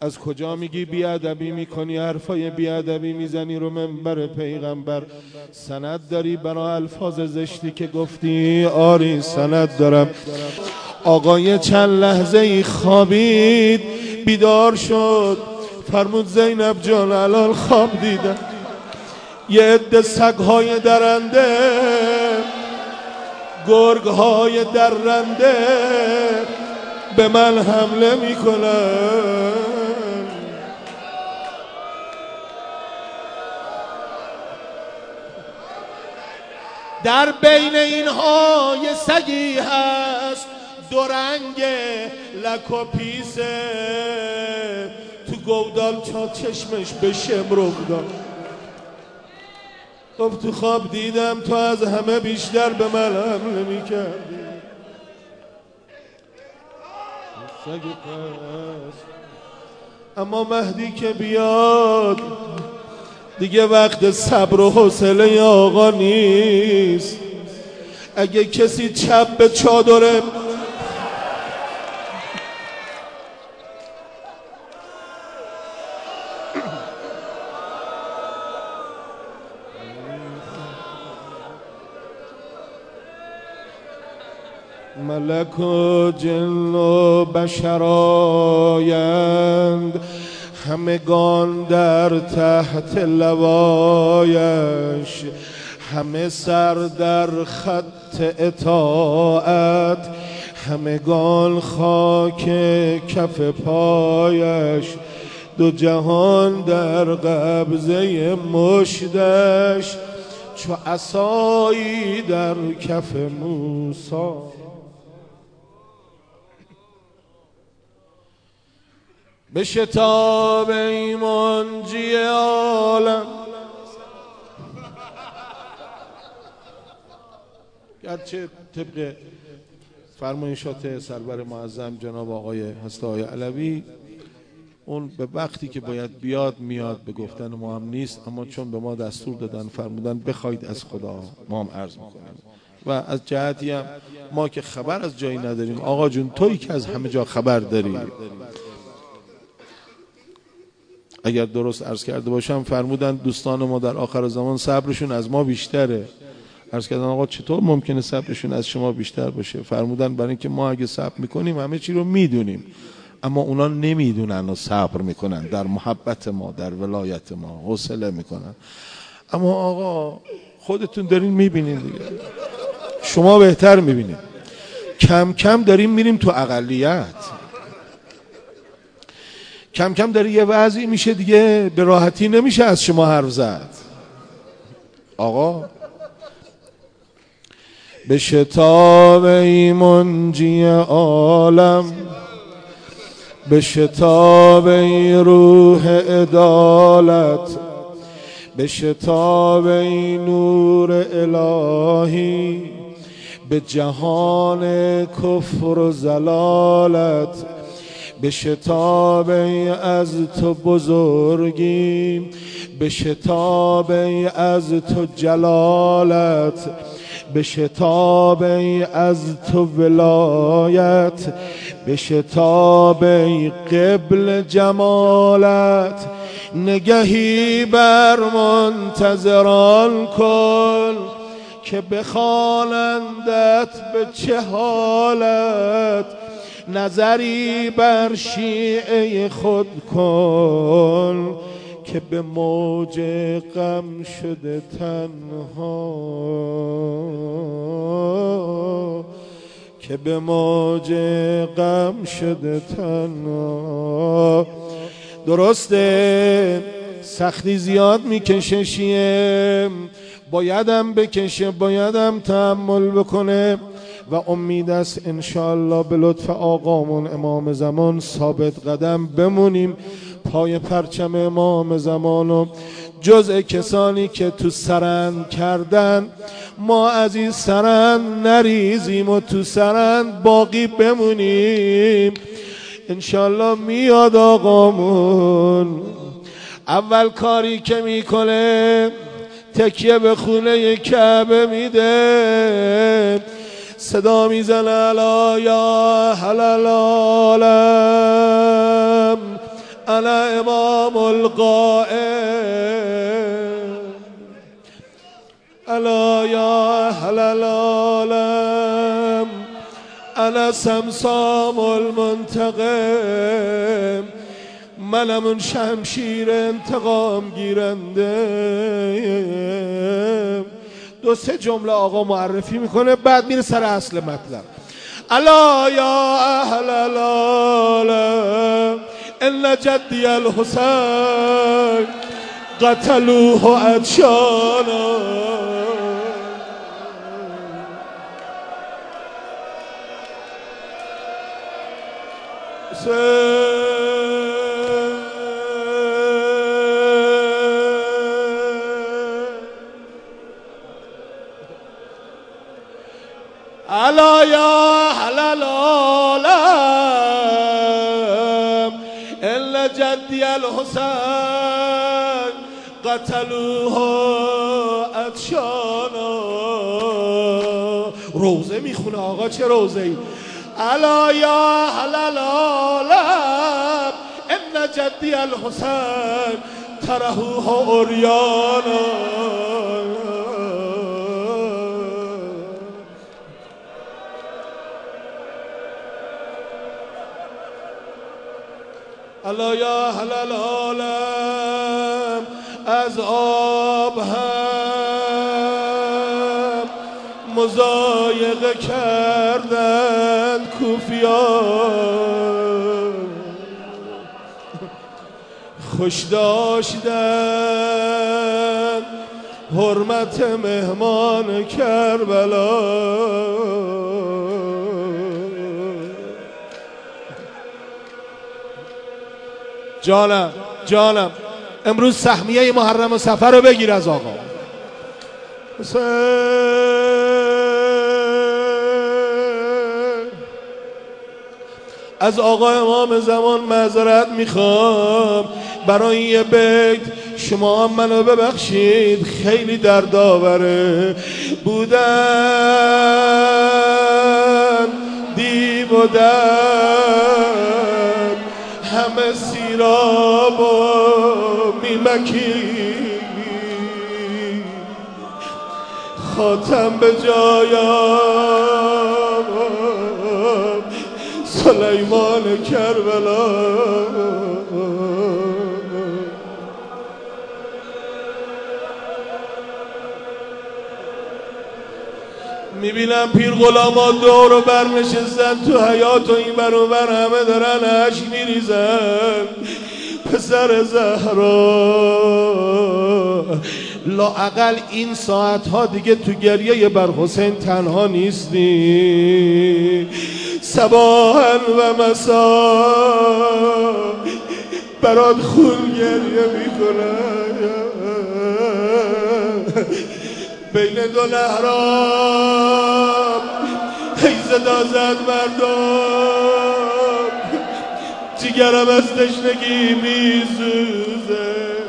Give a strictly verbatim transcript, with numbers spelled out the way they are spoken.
از کجا میگی بیادبی میکنی، حرفای بیادبی میزنی رو منبر پیغمبر؟ سند داری برای الفاظ زشتی که گفتی؟ آری سند دارم. آقای چند لحظه ای خوابید، بیدار شد، فرمود زینب جان الان خواب دیدم یه عده سگ‌های درنده، گرگ‌های درنده به من حمله میکنن. در بین اینها یه سگی هست دو رنگ لک و پیسه، تو گودال چا چشمش به شمرغ داد. گفت تو خواب دیدم تو از همه بیشتر به من حمله میکردی. سگ پس اما مهدی که بیاد دیگه وقت صبر و حوصله آقا نیست. اگه کسی چپ به چادره ملک و جن و بشر آیند، همگان در تحت لوایش، همه سر در خط اطاعت، همگان خاک کف پایش، دو جهان در قبضه مشتش، چو عصایی در کف موسی. به شتاب ای منجی عالم، گرچه طبق فرمایشات سرور معظم جناب آقای هسته‌های علوی اون به وقتی که باید بیاد میاد، به گفتن ما هم نیست، اما چون به ما دستور دادن فرمودن بخواید از خدا، ما هم عرض میکنیم. و از جهتی هم ما که خبر از جایی نداریم، آقا جون تویی که از همه جا خبر داری. اگر درست عرض کرده باشم فرمودن دوستان ما در آخر زمان صبرشون از ما بیشتره. عرض کردن آقا چطور ممکنه صبرشون از شما بیشتر باشه؟ فرمودن برای اینکه ما اگه صبر میکنیم همه چی رو میدونیم، اما اونا نمیدونن و صبر میکنن، در محبت ما، در ولایت ما حوصله میکنن. اما آقا خودتون دارین میبینین دیگه، شما بهتر میبینین. کم کم داریم میریم تو اقلیت، کم کم داره یه وضعی میشه دیگه به راحتی نمیشه از شما حرف زد. آقا به شتاب ای منجی عالم، به شتاب ای روح عدالت، به شتاب ای نور الهی، به جهان کفر و ضلالت، به شتاب ای از تو بزرگی، به شتاب ای از تو جلالت، به شتاب ای از تو ولایت، به شتاب ای قبل جمالت، نگهی بر منتظران کن که بخوانندت به چه حالت، نظری بر شیعه خود کن که به موج غم شده تنها، که به موج غم شده تنها. درسته سختی زیاد میکشه شیعه، بایدم بکشه، بایدم تحمل بکنه و امید است انشاءالله به لطف آقامون امام زمان ثابت قدم بمونیم پای پرچم امام زمانو. جزء کسانی که تو سرند کردن، ما از این سرند نریزیم و تو سرند باقی بمونیم. انشاءالله میاد آقامون، اول کاری که میکنه تکیه به خونه کعبه میده، صدا میزنه الا یا حلال عالم انا امام القائم الا یا اهل العالم انا سمسام المنتقم منم اون شمشیر انتقام گیرنده. دو سه جمله آقا معرفی میکنه بعد میره سر اصل مطلب. الا یا اهل العالم ان جدی الحسین قتلوه عطشانا. الا یا اهل العالم ان جدی الحسین قتلوه عطشانا. روزه میخونه آقا، چه روزه ای؟ الا یا اهل العالم ان جدی الحسین ترهوه عریانا. الا یا اهل العالم از آب هم مضایقه کردن کوفیان، خوش داشتن حرمت مهمان کربلا. جانم جانم امروز سهمیه محرم و سفر رو بگیر از آقا حسین. از آقا امام زمان معذرت میخوام برای یه بیت، شما هم منو ببخشید خیلی دردآوره. بودن دیو و در همه سیراب و میمکی، خاتم به جایم سلیمان کربلا. میبینم پیر غلاما دور و بر نشستن تو حیاط و این بر اون بر همه دارن اشک میریزن. پسر زهرا لااقل این ساعتها دیگه تو گریه بر حسین تنها نیستی. صباحا و مسا برات خون گریه میکنن. بین دو لحرام حیزه دازد مردم، جگرم از تشنگی میسوزه.